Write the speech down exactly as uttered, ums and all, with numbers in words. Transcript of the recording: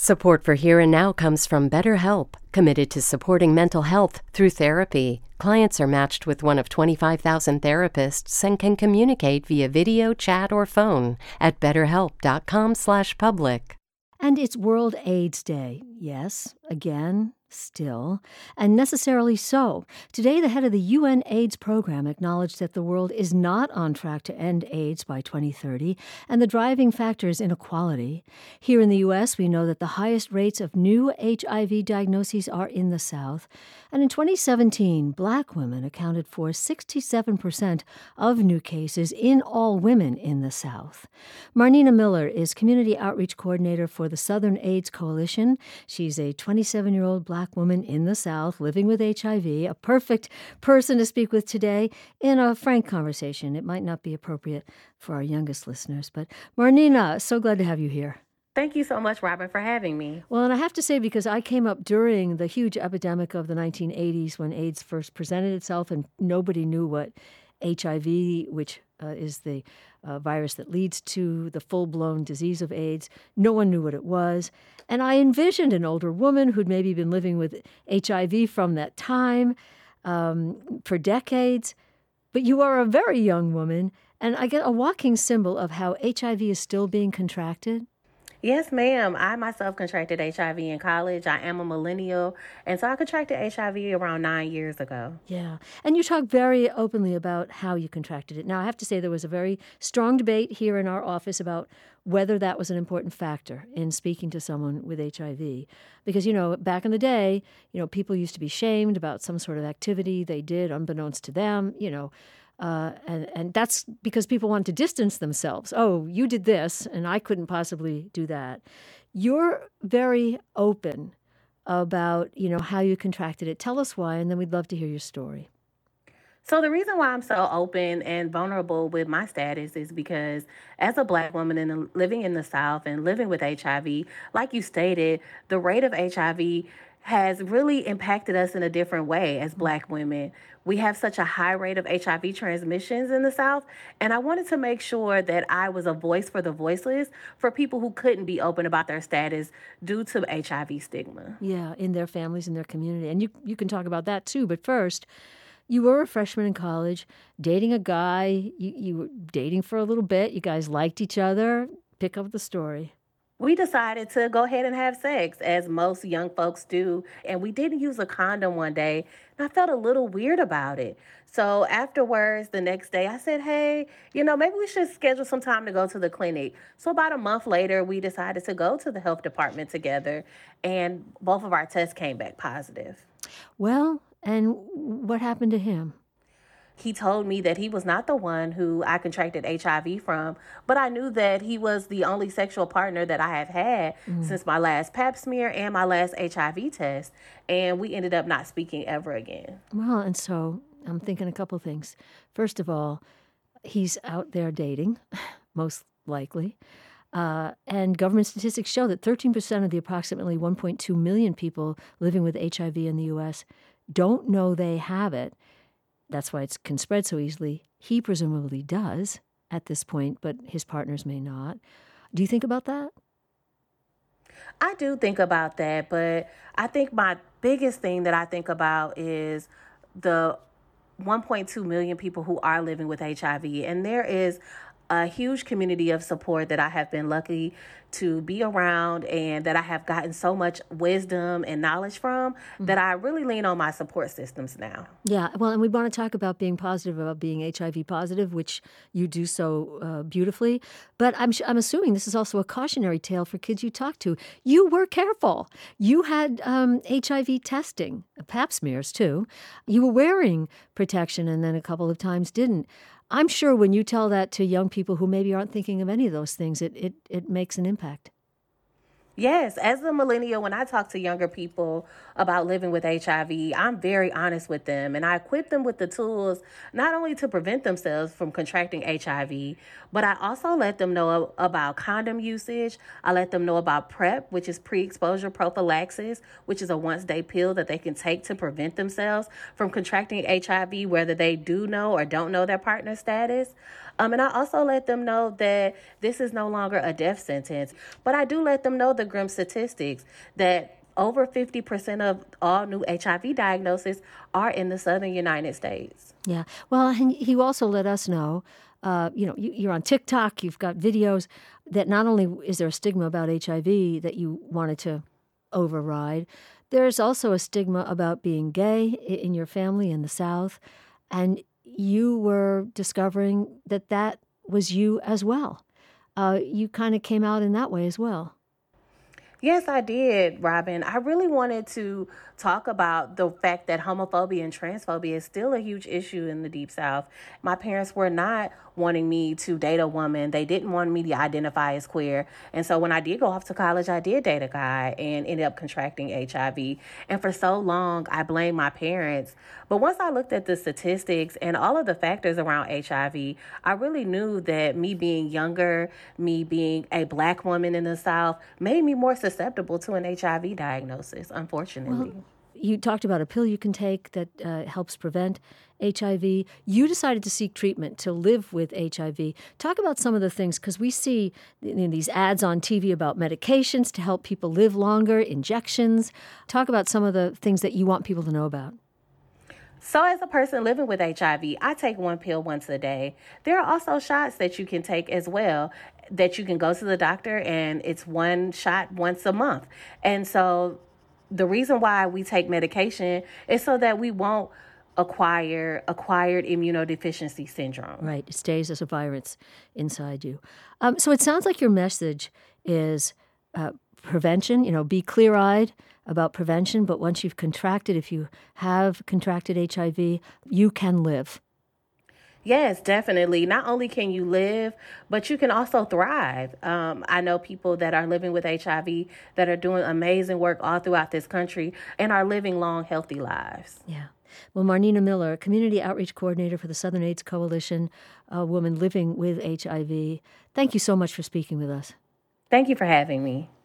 Support for Here and Now comes from BetterHelp, committed to supporting mental health through therapy. Clients are matched with one of twenty-five thousand therapists and can communicate via video, chat, or phone at betterhelp.com slash public. And it's World AIDS Day. Yes, again, still, and necessarily so. Today, the head of the U N AIDS program acknowledged that the world is not on track to end AIDS by twenty thirty, and the driving factor is inequality. Here in the U S, we know that the highest rates of new H I V diagnoses are in the South. And in twenty seventeen, Black women accounted for sixty-seven percent of new cases in all women in the South. Marnina Miller is Community Outreach Coordinator for the Southern AIDS Coalition. She's a twenty-seven-year-old Black woman in the South living with H I V, a perfect person to speak with today in a frank conversation. It might not be appropriate for our youngest listeners, but Marnina, so glad to have you here. Thank you so much, Robin, for having me. Well, and I have to say, because I came up during the huge epidemic of the nineteen eighties when AIDS first presented itself and nobody knew what H I V, which uh, is the uh, virus that leads to the full-blown disease of AIDS, no one knew what it was. And I envisioned an older woman who'd maybe been living with H I V from that time um, for decades. But you are a very young woman, and I get a walking symbol of how H I V is still being contracted. Yes, ma'am. I myself contracted H I V in college. I am a millennial, and so I contracted H I V around nine years ago. Yeah. And you talk very openly about how you contracted it. Now, I have to say there was a very strong debate here in our office about whether that was an important factor in speaking to someone with H I V. Because, you know, back in the day, you know, people used to be shamed about some sort of activity they did unbeknownst to them, you know. Uh, and, and that's because people want to distance themselves. Oh, you did this, and I couldn't possibly do that. You're very open about, you know, how you contracted it. Tell us why, and then we'd love to hear your story. So the reason why I'm so open and vulnerable with my status is because as a Black woman and living in the South and living with H I V, like you stated, the rate of H I V has really impacted us in a different way as Black women. We have such a high rate of H I V transmissions in the South, and I wanted to make sure that I was a voice for the voiceless, for people who couldn't be open about their status due to H I V stigma. Yeah, in their families, in their community. And you, you can talk about that too, but first, you were a freshman in college, dating a guy, you, you were dating for a little bit, you guys liked each other. Pick up the story. We decided to go ahead and have sex, as most young folks do, and we didn't use a condom one day, and I felt a little weird about it. So afterwards, the next day, I said, hey, you know, maybe we should schedule some time to go to the clinic. So about a month later, we decided to go to the health department together, and both of our tests came back positive. Well, and what happened to him? He told me that he was not the one who I contracted H I V from, but I knew that he was the only sexual partner that I have had mm. since my last pap smear and my last H I V test, and we ended up not speaking ever again. Well, and so I'm thinking a couple things. First of all, he's out there dating, most likely, uh, and government statistics show that thirteen percent of the approximately one point two million people living with H I V in the U S don't know they have it. That's why it can spread so easily. He presumably does at this point, but his partners may not. Do you think about that? I do think about that, but I think my biggest thing that I think about is the one point two million people who are living with H I V. And there is a huge community of support that I have been lucky to be around and that I have gotten so much wisdom and knowledge from mm-hmm. that I really lean on my support systems now. Yeah, well, and we want to talk about being positive, about being H I V positive, which you do so uh, beautifully. But I'm I'm assuming this is also a cautionary tale for kids you talk to. You were careful. You had um, H I V testing, pap smears too. You were wearing protection and then a couple of times didn't. I'm sure when you tell that to young people who maybe aren't thinking of any of those things, it it, it makes an impact. Yes, as a millennial, when I talk to younger people about living with H I V, I'm very honest with them, and I equip them with the tools not only to prevent themselves from contracting H I V, but I also let them know about condom usage. I let them know about PrEP, which is pre-exposure prophylaxis, which is a once-day pill that they can take to prevent themselves from contracting H I V, whether they do know or don't know their partner status. Um, and I also let them know that this is no longer a death sentence, but I do let them know the the grim statistics that over fifty percent of all new H I V diagnoses are in the southern United States. Yeah. Well, and he also let us know, uh, you know, you, you're on TikTok, you've got videos, that not only is there a stigma about H I V that you wanted to override, there's also a stigma about being gay in your family in the South. And you were discovering that that was you as well. Uh, you kind of came out in that way as well. Yes, I did, Robin. I really wanted to talk about the fact that homophobia and transphobia is still a huge issue in the Deep South. My parents were not wanting me to date a woman. They didn't want me to identify as queer. And so when I did go off to college, I did date a guy and ended up contracting H I V. And for so long, I blamed my parents. But once I looked at the statistics and all of the factors around H I V, I really knew that me being younger, me being a Black woman in the South, made me more susceptible to an H I V diagnosis, unfortunately. Well, you talked about a pill you can take that uh, helps prevent H I V. You decided to seek treatment to live with H I V. Talk about some of the things, because we see you know, these ads on T V about medications to help people live longer, injections. Talk about some of the things that you want people to know about. So as a person living with H I V, I take one pill once a day. There are also shots that you can take as well, that you can go to the doctor and it's one shot once a month. And so the reason why we take medication is so that we won't acquire acquired immunodeficiency syndrome. Right. It stays as a virus inside you. Um, so it sounds like your message is uh, prevention, you know, be clear-eyed about prevention, but once you've contracted, if you have contracted H I V, you can live. Yes, definitely. Not only can you live, but you can also thrive. Um, I know people that are living with H I V that are doing amazing work all throughout this country and are living long, healthy lives. Yeah. Well, Marnina Miller, Community Outreach Coordinator for the Southern AIDS Coalition, a woman living with H I V, thank you so much for speaking with us. Thank you for having me.